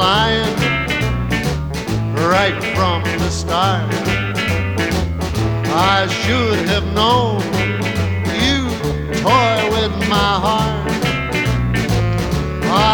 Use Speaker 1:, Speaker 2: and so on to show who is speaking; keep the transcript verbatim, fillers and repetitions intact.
Speaker 1: lying right from the start. I should have known you toy with my heart.